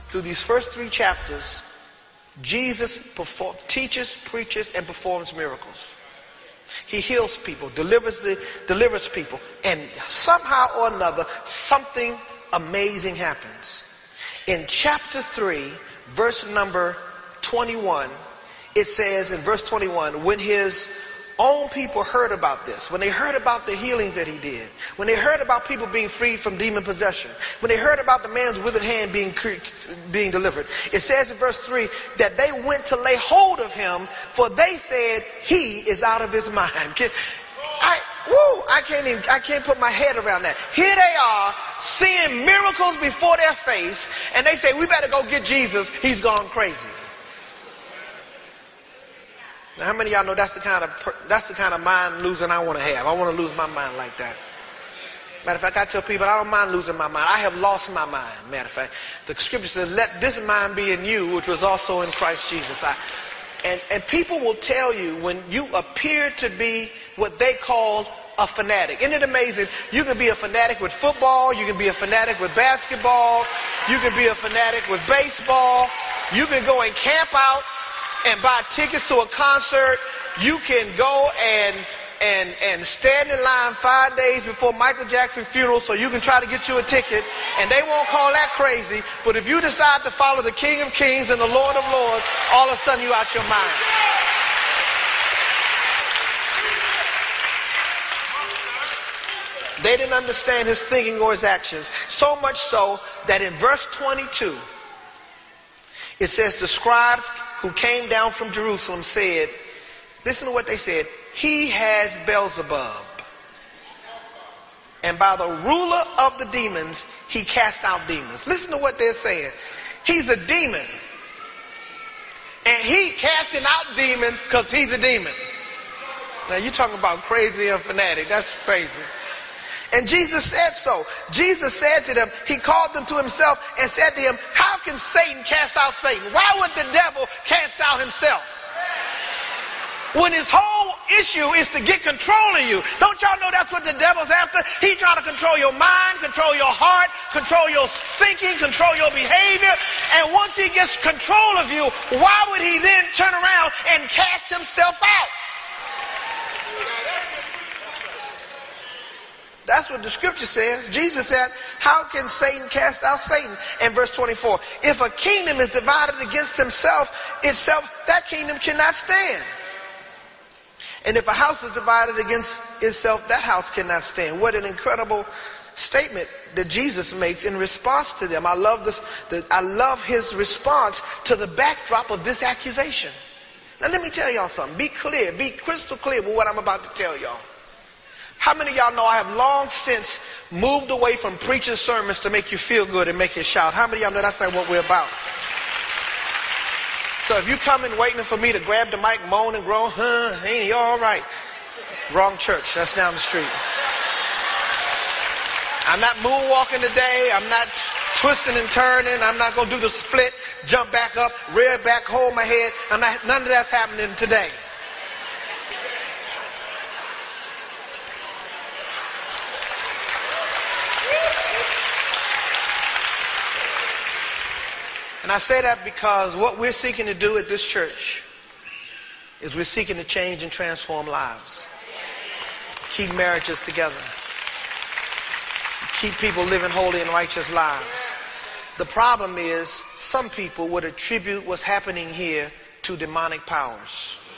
through these first 3 chapters, Jesus teaches, preaches, and performs miracles. He heals people, delivers people, and somehow or another, something amazing happens. In chapter 3, verse number 21, it says in verse 21, when his own people heard about this, when they heard about the healings that he did, when they heard about people being freed from demon possession, when they heard about the man's withered hand being delivered, it says in verse 3 that they went to lay hold of him, for they said he is out of his mind. I can't put my head around that. Here they are seeing miracles before their face, and they say, we better go get Jesus. He's gone crazy. Now, how many of y'all know that's the kind of mind losing I want to have? I want to lose my mind like that. Matter of fact, I tell people I don't mind losing my mind. I have lost my mind. Matter of fact, the scripture says, let this mind be in you, which was also in Christ Jesus. And people will tell you when you appear to be what they call a fanatic. Isn't it amazing? You can be a fanatic with football. You can be a fanatic with basketball. You can be a fanatic with baseball. You can go and camp out and buy tickets to a concert. You can go and stand in line 5 days before Michael Jackson's funeral so you can try to get you a ticket, and they won't call that crazy. But if you decide to follow the King of Kings and the Lord of Lords, all of a sudden you're out your mind. They didn't understand his thinking or his actions, so much so that in verse 22 it says the scribes who came down from Jerusalem said, listen to what they said, he has Beelzebub, and by the ruler of the demons he cast out demons. Listen to what they're saying. He's a demon, and he casting out demons because he's a demon. Now you're talking about crazy and fanatic. That's crazy. And Jesus said so. Jesus said to them, he called them to himself and said to him, how can Satan cast out Satan? Why would the devil cast out himself? When his whole issue is to get control of you. Don't y'all know that's what the devil's after? He's trying to control your mind, control your heart, control your thinking, control your behavior. And once he gets control of you, why would he then turn around and cast himself out? That's what the scripture says. Jesus said, how can Satan cast out Satan? And verse 24, if a kingdom is divided against itself, that kingdom cannot stand. And if a house is divided against itself, that house cannot stand. What an incredible statement that Jesus makes in response to them. I love this. I love his response to the backdrop of this accusation. Now let me tell y'all something. Be clear, be crystal clear with what I'm about to tell y'all. How many of y'all know I have long since moved away from preaching sermons to make you feel good and make you shout? How many of y'all know that's not what we're about? So if you come in waiting for me to grab the mic, moan and groan, ain't he all right? Wrong church. That's down the street. I'm not moonwalking today. I'm not twisting and turning. I'm not going to do the split, jump back up, rear back, hold my head. None of that's happening today. And I say that because what we're seeking to do at this church is we're seeking to change and transform lives. Keep marriages together. Keep people living holy and righteous lives. The problem is some people would attribute what's happening here to demonic powers.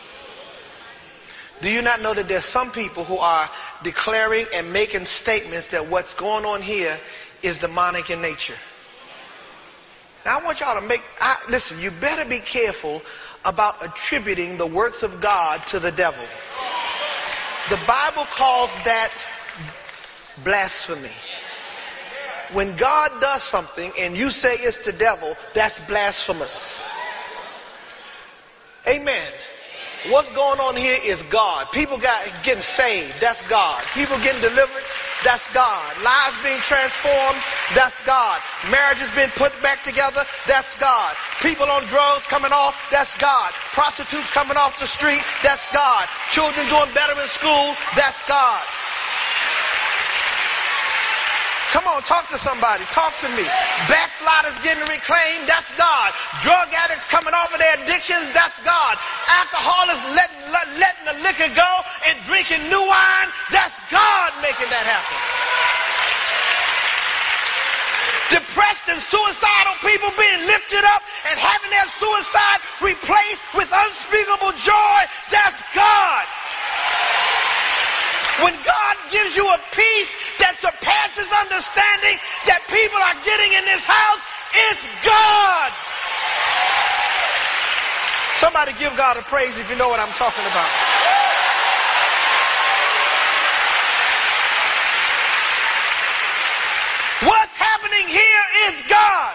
Do you not know that there's some people who are declaring and making statements that what's going on here is demonic in nature? Now I want y'all to listen, you better be careful about attributing the works of God to the devil. The Bible calls that blasphemy. When God does something and you say it's the devil, that's blasphemous. Amen. What's going on here is God. People getting saved, that's God. People getting delivered, that's God. Lives being transformed, that's God. Marriages being put back together, that's God. People on drugs coming off, that's God. Prostitutes coming off the street, that's God. Children doing better in school, that's God. Come on, talk to somebody. Talk to me. Backsliders getting reclaimed, that's God. Drug addicts coming off of their addictions, that's God. Alcoholics letting the liquor go and drinking new wine, that's God making that happen. Depressed and suicidal people being lifted up and having their suicide replaced with unspeakable joy, that's God. When God gives you a peace that surpasses understanding that people are getting in this house, it's God. Somebody give God a praise if you know what I'm talking about. What's happening here is God.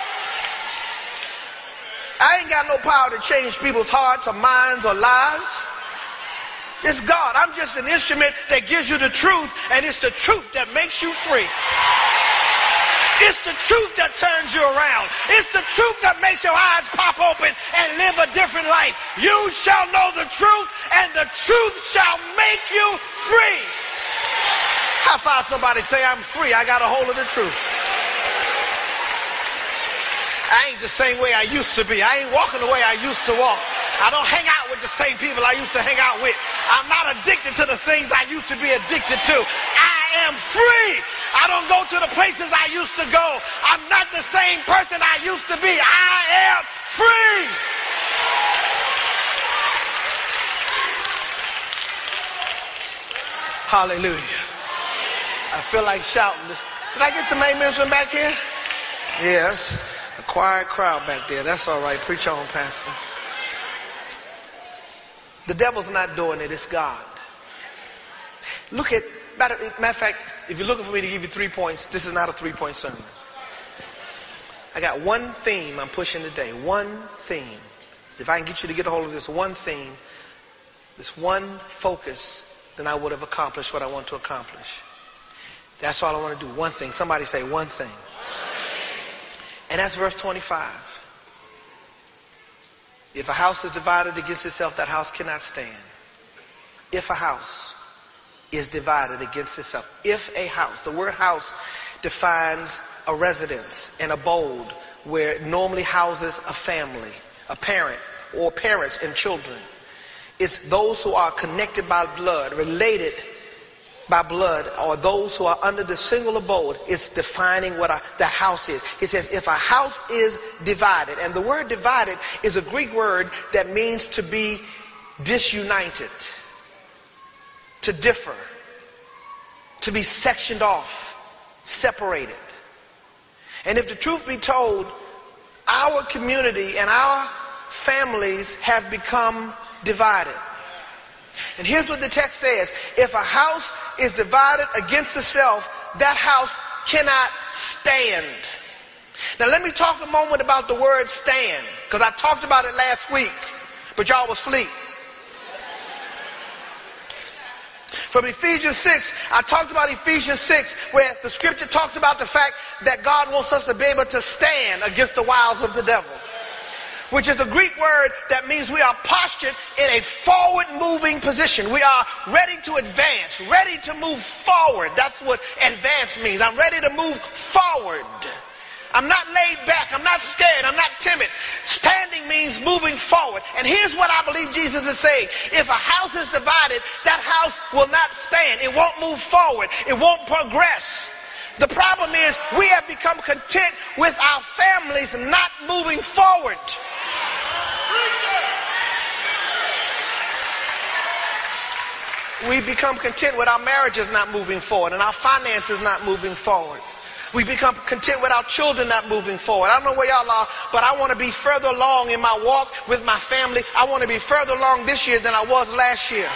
I ain't got no power to change people's hearts or minds or lives. It's God. I'm just an instrument that gives you the truth, and it's the truth that makes you free. It's the truth that turns you around. It's the truth that makes your eyes pop open and live a different life. You shall know the truth, and the truth shall make you free. High five somebody, say, I'm free. I got a hold of the truth. I ain't the same way I used to be. I ain't walking the way I used to walk. I don't hang out with the same people I used to hang out with. I'm not addicted to the things I used to be addicted to. I am free. I don't go to the places I used to go. I'm not the same person I used to be. I am free. Hallelujah. I feel like shouting. Did I get some amens from back here? Yes. A quiet crowd back there. That's all right. Preach on, Pastor. The devil's not doing it. It's God. Look at, matter of fact, if you're looking for me to give you 3 points, this is not a 3-point sermon. I got one theme I'm pushing today. One theme. If I can get you to get a hold of this one theme, this one focus, then I would have accomplished what I want to accomplish. That's all I want to do. One thing. Somebody say one thing. And that's verse 25. If a house is divided against itself, that house cannot stand. If a house is divided against itself. If a house. The word house defines a residence, an abode, where it normally houses a family, a parent, or parents and children. It's those who are connected by blood, related by blood, or those who are under the single abode. Is defining what the house is. It says if a house is divided, and the word divided is a Greek word that means to be disunited, to differ, to be sectioned off, separated. And if the truth be told, our community and our families have become divided. And here's what the text says. If a house is divided against itself, that house cannot stand. Now let me talk a moment about the word stand, because I talked about it last week, but y'all were asleep. From Ephesians 6, I talked about Ephesians 6, where the scripture talks about the fact that God wants us to be able to stand against the wiles of the devil, which is a Greek word that means we are postured in a forward-moving position. We are ready to advance, ready to move forward. That's what advance means. I'm ready to move forward. I'm not laid back. I'm not scared. I'm not timid. Standing means moving forward. And here's what I believe Jesus is saying. If a house is divided, that house will not stand. It won't move forward. It won't progress. The problem is we have become content with our families not moving forward. We become content with our marriages not moving forward and our finances not moving forward. We become content with our children not moving forward. I don't know where y'all are, but I want to be further along in my walk with my family. I want to be further along this year than I was last year.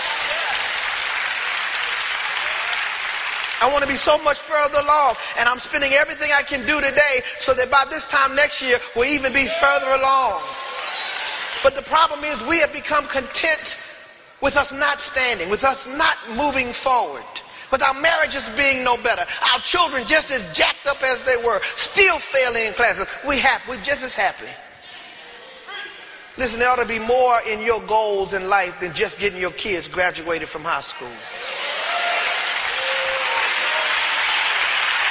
I want to be so much further along, and I'm spending everything I can do today so that by this time next year we'll even be further along. But the problem is we have become content with us not standing, with us not moving forward, with our marriages being no better, our children just as jacked up as they were, still failing in classes. We're just as happy. Listen, there ought to be more in your goals in life than just getting your kids graduated from high school.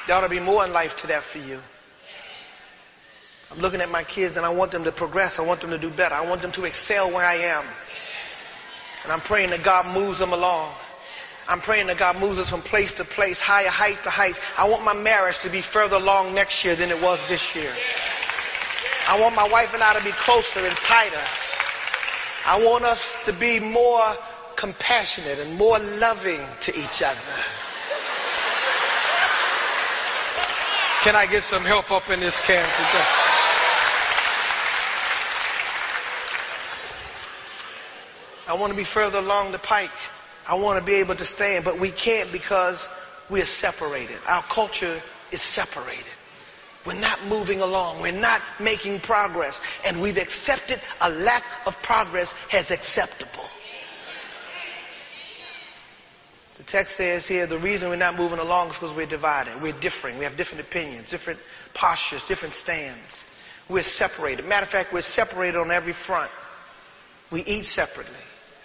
There ought to be more in life to that for you. I'm looking at my kids and I want them to progress. I want them to do better. I want them to excel where I am. And I'm praying that God moves them along. I'm praying that God moves us from place to place, higher heights to heights. I want my marriage to be further along next year than it was this year. I want my wife and I to be closer and tighter. I want us to be more compassionate and more loving to each other. Can I get some help up in this camp today? I want to be further along the pike. I want to be able to stand, but we can't because we're separated. Our culture is separated. We're not moving along. We're not making progress. And we've accepted a lack of progress as acceptable. The text says here, the reason we're not moving along is because we're divided. We're differing. We have different opinions, different postures, different stands. We're separated. Matter of fact, we're separated on every front. We eat separately.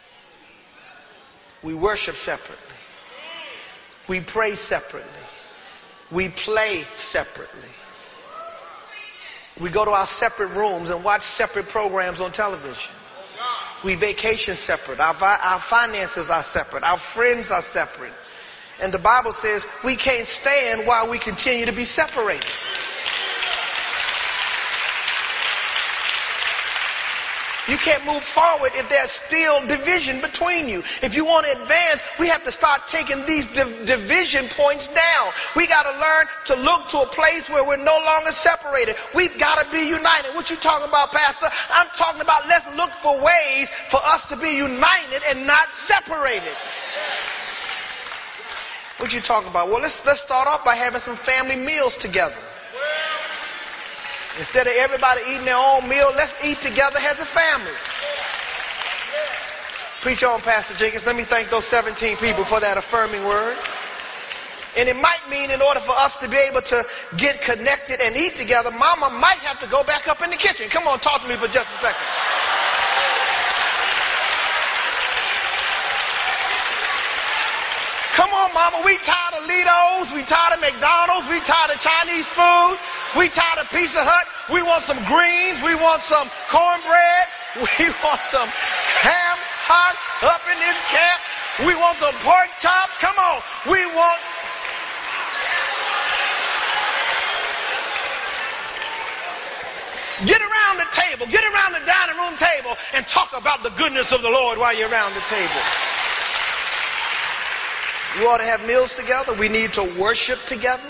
We worship separately. We pray separately. We play separately. We go to our separate rooms and watch separate programs on television. We vacation separate. Our finances are separate. Our friends are separate. And the Bible says we can't stand while we continue to be separated. You can't move forward if there's still division between you. If you want to advance, we have to start taking these division points down. We got to learn to look to a place where we're no longer separated. We've got to be united. What you talking about, Pastor? I'm talking about let's look for ways for us to be united and not separated. What you talking about? Well, let's start off by having some family meals together. Instead of everybody eating their own meal, let's eat together as a family. Preach on, Pastor Jenkins. Let me thank those 17 people for that affirming word. And it might mean in order for us to be able to get connected and eat together, Mama might have to go back up in the kitchen. Come on, talk to me for just a second. Come on, Mama, we tired of Lido's, we tired of McDonald's, we tired of Chinese food, we tired of Pizza Hut. We want some greens, we want some cornbread, we want some ham hocks up in this camp, we want some pork chops. Come on, we want... Get around the table, get around the dining room table and talk about the goodness of the Lord while you're around the table. You ought to have meals together. We need to worship together.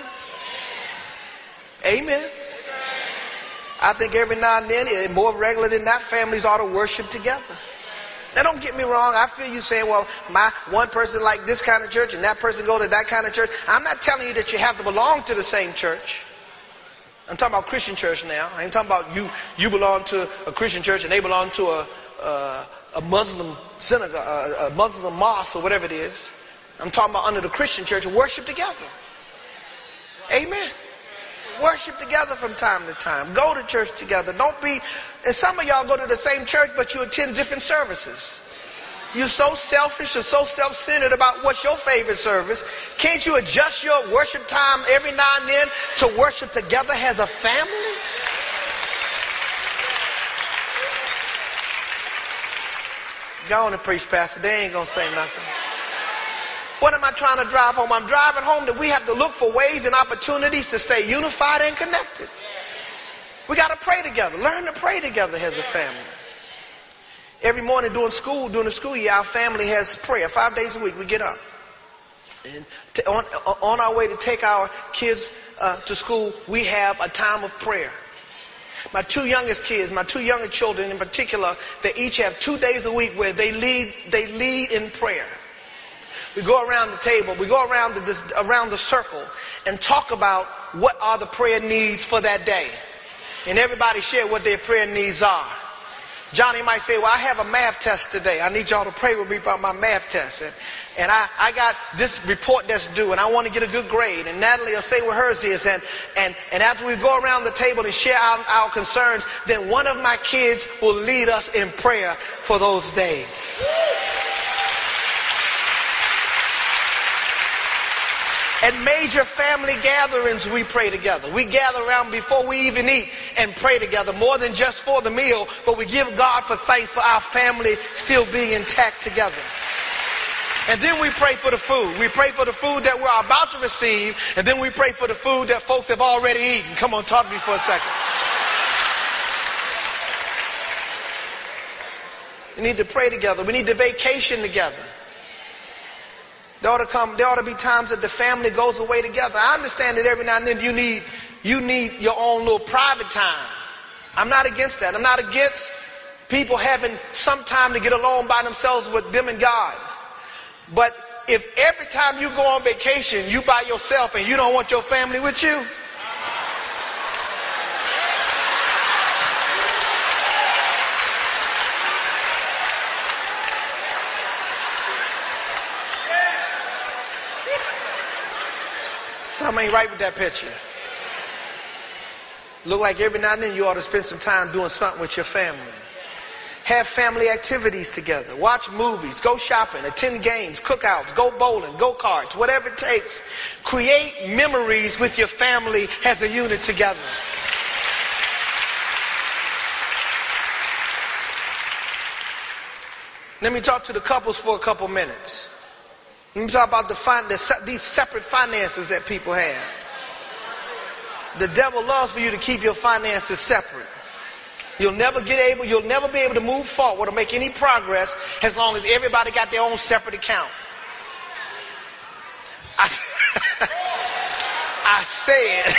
Amen. I think every now and then, more regular than that, families ought to worship together. Now, don't get me wrong. I feel you saying, well, my one person like this kind of church and that person go to that kind of church. I'm not telling you that you have to belong to the same church. I'm talking about Christian church now. I ain't talking about you belong to a Christian church and they belong to a Muslim synagogue, a Muslim mosque or whatever it is. I'm talking about under the Christian church, worship together. Amen. Worship together from time to time. Go to church together. Don't be, and some of y'all go to the same church, but you attend different services. You're so selfish or so self-centered about what's your favorite service. Can't you adjust your worship time every now and then to worship together as a family? Go on and preach, Pastor. They ain't going to say nothing. What am I trying to drive home? I'm driving home that we have to look for ways and opportunities to stay unified and connected. We got to pray together. Learn to pray together as a family. Every morning during the school year, our family has prayer. 5 days a week we get up. And on our way to take our kids to school, we have a time of prayer. My two youngest kids, my two younger children in particular, they each have 2 days a week where they lead in prayer. We go around the table, we go around the circle and talk about what are the prayer needs for that day. And everybody share what their prayer needs are. Johnny might say, well, I have a math test today. I need y'all to pray with me about my math test. And I got this report that's due and I want to get a good grade. And Natalie will say what hers is. And after we go around the table and share our concerns, then one of my kids will lead us in prayer for those days. At major family gatherings, we pray together. We gather around before we even eat and pray together, more than just for the meal, but we give God for thanks for our family still being intact together. And then we pray for the food. We pray for the food that we're about to receive, and then we pray for the food that folks have already eaten. Come on, talk to me for a second. We need to pray together. We need to vacation together. There ought to be times that the family goes away together. I understand that every now and then you need your own little private time. I'm not against that. I'm not against people having some time to get alone by themselves with them and God. But if every time you go on vacation, you by yourself and you don't want your family with you, something ain't right with that picture. Look like every now and then you ought to spend some time doing something with your family. Have family activities together. Watch movies. Go shopping. Attend games. Cookouts. Go bowling. Go karts. Whatever it takes. Create memories with your family as a unit together. Let me talk to the couples for a couple minutes. Let me talk about these separate finances that people have. The devil loves for you to keep your finances separate. You'll never be able to move forward or make any progress as long as everybody got their own separate account. I said,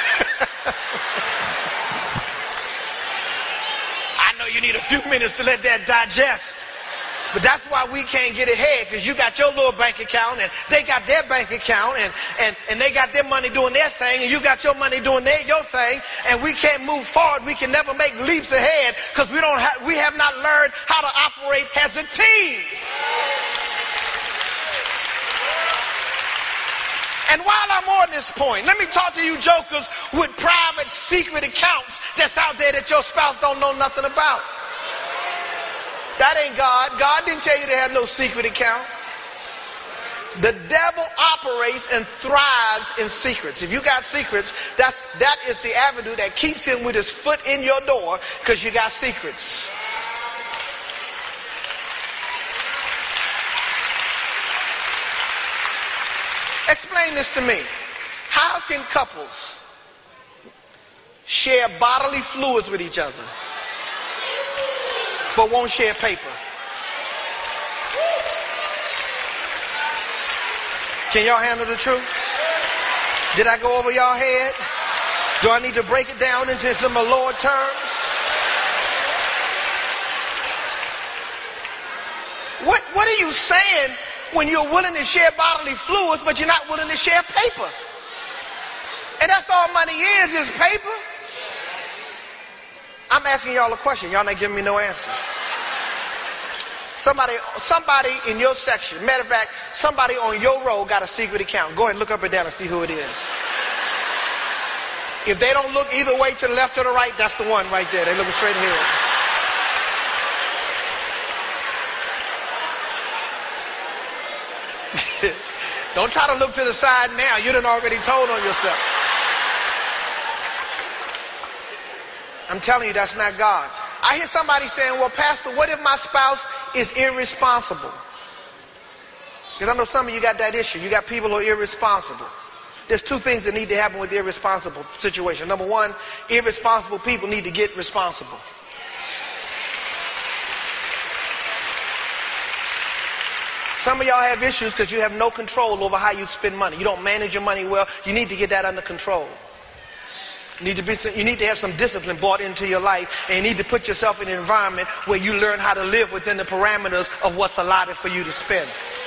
I know you need a few minutes to let that digest. But that's why we can't get ahead, because you got your little bank account and they got their bank account and they got their money doing their thing and you got your money doing your thing, and we can't move forward. We can never make leaps ahead because we have not learned how to operate as a team. And while I'm on this point, let me talk to you jokers with private secret accounts that's out there that your spouse don't know nothing about. That ain't God. God didn't tell you to have no secret account. The devil operates and thrives in secrets. If you got secrets, that is the avenue that keeps him with his foot in your door, because you got secrets. Explain this to me. How can couples share bodily fluids with each other but won't share paper? Can y'all handle the truth? Did I go over y'all head? Do I need to break it down into some Lord terms? What are you saying when you're willing to share bodily fluids but you're not willing to share paper? And that's all money is paper. I'm asking y'all a question. Y'all not giving me no answers. Somebody in your section, matter of fact, somebody on your row got a secret account. Go ahead and look up and down and see who it is. If they don't look either way, to the left or the right, that's the one right there. They're looking straight ahead. Don't try to look to the side now. You done already told on yourself. I'm telling you, that's not God. I hear somebody saying, well, Pastor, what if my spouse is irresponsible? Because I know some of you got that issue. You got people who are irresponsible. There's two things that need to happen with the irresponsible situation. Number one, irresponsible people need to get responsible. Some of y'all have issues because you have no control over how you spend money. You don't manage your money well. You need to get that under control. You need to have some discipline brought into your life, and you need to put yourself in an environment where you learn how to live within the parameters of what's allotted for you to spend.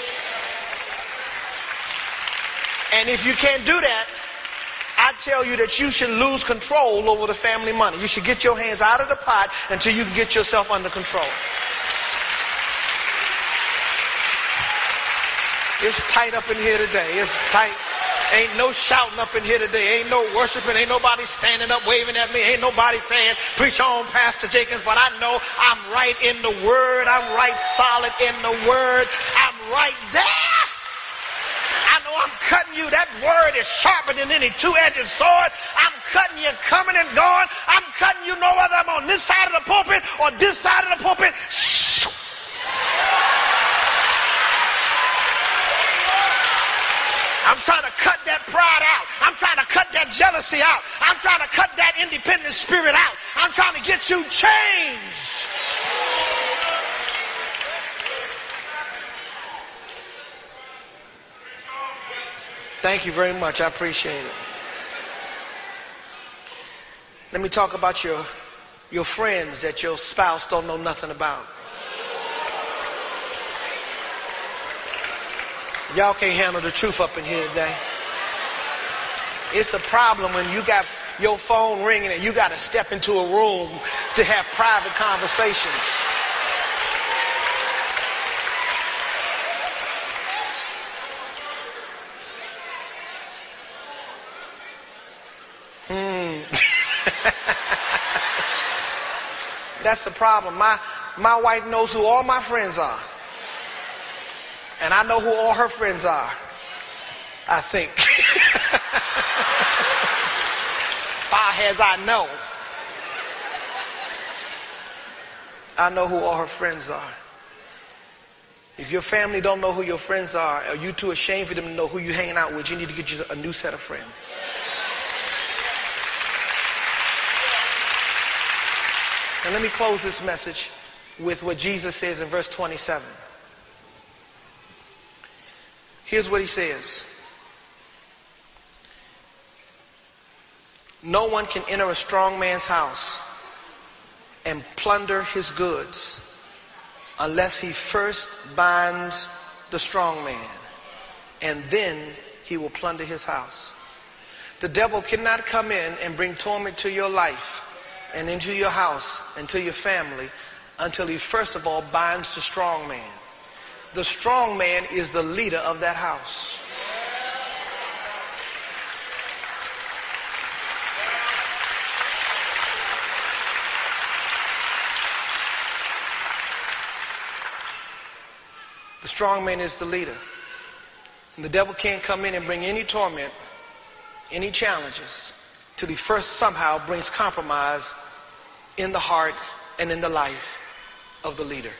And if you can't do that, I tell you that you should lose control over the family money. You should get your hands out of the pot until you can get yourself under control. It's tight up in here today. It's tight. Ain't no shouting up in here today. Ain't no worshiping. Ain't nobody standing up waving at me. Ain't nobody saying, preach on, Pastor Jenkins. But I know I'm right in the Word. I'm right solid in the Word. I'm right there. I know I'm cutting you. That word is sharper than any two-edged sword. I'm cutting you coming and going. I'm cutting you know whether I'm on this side of the pulpit or this side of the pulpit. I'm trying to cut that pride out. I'm trying to cut that jealousy out. I'm trying to cut that independent spirit out. I'm trying to get you changed. Thank you very much. I appreciate it. Let me talk about your friends that your spouse don't know nothing about. Y'all can't handle the truth up in here today. It's a problem when you got your phone ringing and you got to step into a room to have private conversations. That's the problem. My wife knows who all my friends are. And I know who all her friends are. I think. Far as I know. I know who all her friends are. If your family don't know who your friends are, or you too ashamed for them to know who you're hanging out with, you need to get you a new set of friends. And let me close this message with what Jesus says in verse 27. Here's what he says. No one can enter a strong man's house and plunder his goods unless he first binds the strong man, and then he will plunder his house. The devil cannot come in and bring torment to your life and into your house and to your family until he first of all binds the strong man. The strong man is the leader of that house. The strong man is the leader. And the devil can't come in and bring any torment, any challenges, till he first somehow brings compromise in the heart and in the life of the leader.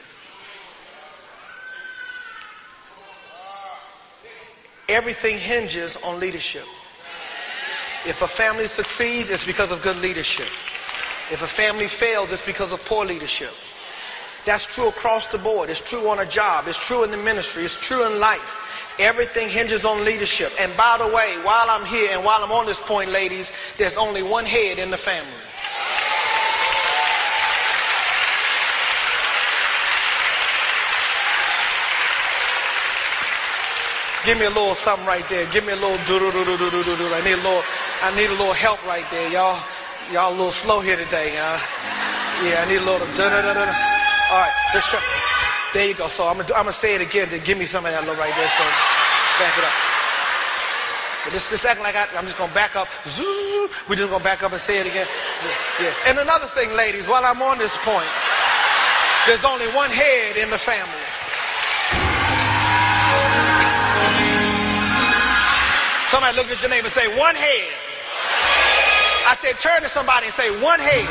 Everything hinges on leadership. If a family succeeds, it's because of good leadership. If a family fails, it's because of poor leadership. That's true across the board. It's true on a job. It's true in the ministry. It's true in life. Everything hinges on leadership. And by the way, while I'm here and while I'm on this point, ladies, there's only one head in the family. Give me a little something right there. Give me a little do-do-do-do-do-do-do. I need a little help right there. Y'all a little slow here today. Yeah, I need a little da-da-da-da. All right, there you go. So I'm gonna say it again to give me some of that little right there. So back it up. But this acting like I'm just gonna back up. We're just gonna back up and say it again. Yeah. And another thing, ladies, while I'm on this point, there's only one head in the family. Somebody look at your neighbor and say, one head. I said, turn to somebody and say, one head.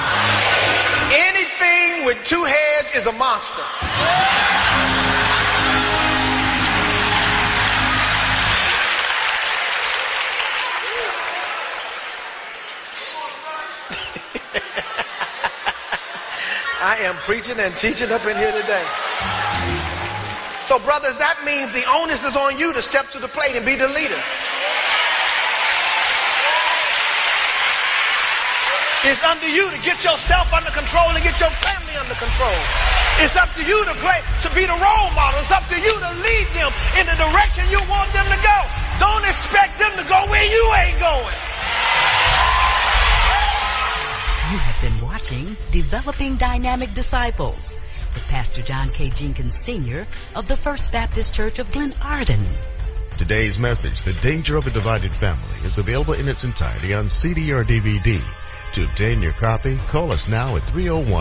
Anything with two heads is a monster. I am preaching and teaching up in here today. So brothers, that means the onus is on you to step to the plate and be the leader. It's up to you to get yourself under control and get your family under control. It's up to you to be the role model. It's up to you to lead them in the direction you want them to go. Don't expect them to go where you ain't going. You have been watching Developing Dynamic Disciples with Pastor John K. Jenkins Sr. of the First Baptist Church of Glen Arden. Today's message, The Danger of a Divided Family, is available in its entirety on CD or DVD. To obtain your copy, call us now at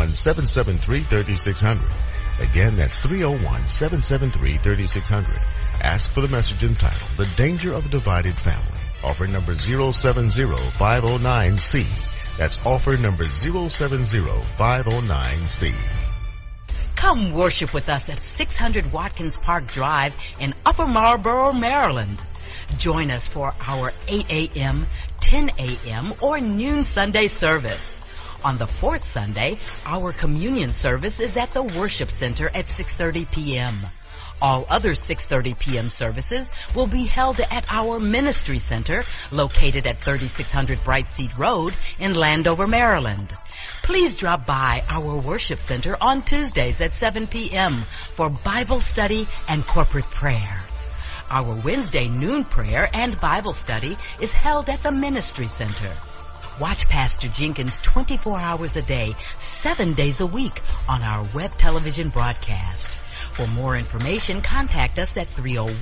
301-773-3600. Again, that's 301-773-3600. Ask for the message entitled The Danger of a Divided Family. Offer number 070509C. That's offer number 070509C. Come worship with us at 600 Watkins Park Drive in Upper Marlboro, Maryland. Join us for our 8 a.m., 10 a.m., or noon Sunday service. On the fourth Sunday, our communion service is at the Worship Center at 6:30 p.m. All other 6:30 p.m. services will be held at our Ministry Center located at 3600 Bright Seat Road in Landover, Maryland. Please drop by our Worship Center on Tuesdays at 7 p.m. for Bible study and corporate prayer. Our Wednesday noon prayer and Bible study is held at the Ministry Center. Watch Pastor Jenkins 24 hours a day, 7 days a week on our web television broadcast. For more information, contact us at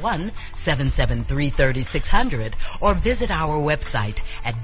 301-773-3600 or visit our website at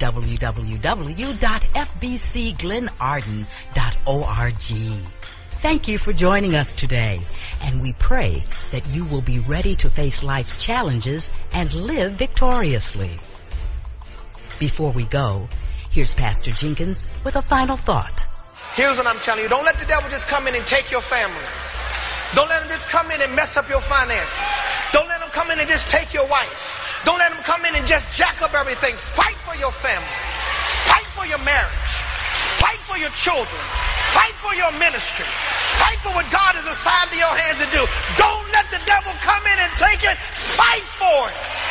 www.fbcglenarden.org. Thank you for joining us today, and we pray that you will be ready to face life's challenges and live victoriously. Before we go, here's Pastor Jenkins with a final thought. Here's what I'm telling you. Don't let the devil just come in and take your families. Don't let him just come in and mess up your finances. Don't let him come in and just take your wife. Don't let him come in and just jack up everything. Fight for your family. Fight for your marriage. Fight for your children. Fight for your ministry. Fight for what God has assigned to your hands to do. Don't let the devil come in and take it. Fight for it.